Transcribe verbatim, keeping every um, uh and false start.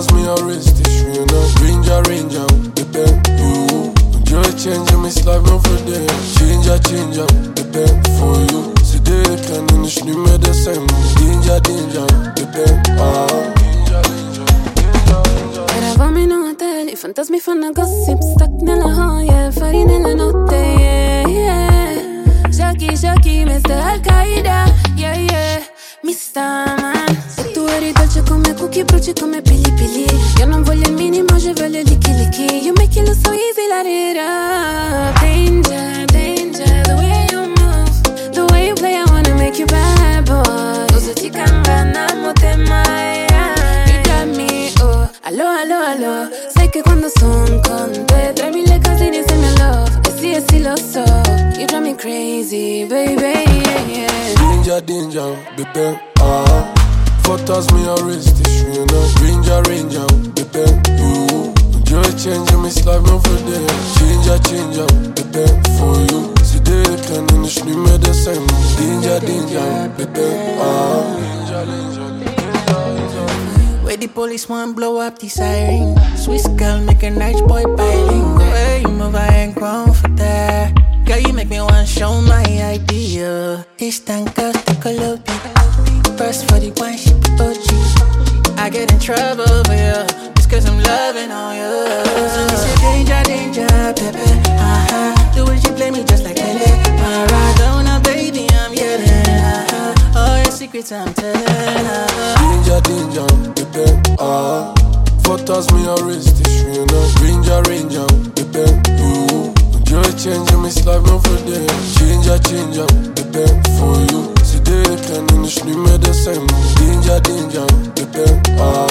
Photos me arrest the schöner. Ranger, Ranger, the band you. Joy changing me life no for them. Changer, changer, the band for you. See they can in the schnie me the same. Danger, danger, the band ah. Eravamo in un hotel, i fantasmi fanno gossip. Stuck nella hoia, fuori nella notte, yeah, yeah. Shaki, Shaki, mister Al-Qaeda, yeah, yeah. Mi sta man. Se tu eri dolce come cookie, bruci come pili pili. Io non voglio il minimo, je voglio il licky licky. You make it look so easy, light it up. Danger, danger, the way you move, the way you play, I wanna make you bad boy. Cosa ti cambia, mo te mai. You got me, oh. Allo, allo, allo. Sai che quando son con te, tremile casini insieme a love. E sì, e sì, lo so. You drive me crazy, baby, yeah, yeah. Danger, danger, the band ah. Photos me arrest the schöner. Ranger, Ranger, the band you. Joy changing me life no for them. Changer, changer, the band for you. See they can in the schnie me the same. Danger, danger, the band ah. Danger, danger, danger. Where the police want blow up the siren. Swiss girl make a nice boy bilingual. Way you move, I ain't grown for that. Girl, you make me want to show my idea. It's tan to Colombia. First for the one, she be O G. I get in trouble for you. It's cause I'm loving on you. So they say danger, danger, baby. Uh-huh. The way you play me just like Pele. Maradona, baby, I'm yelling. Uh-huh. All your secrets I'm telling. Uh-huh. Danger, danger, the band ah. Photos me arrest the schöner. Ranger, Ranger, the band you. Joy changing me life no for them. Changer, changer, the band for you. See they can in the schnie me the same. Danger, danger, the band ah.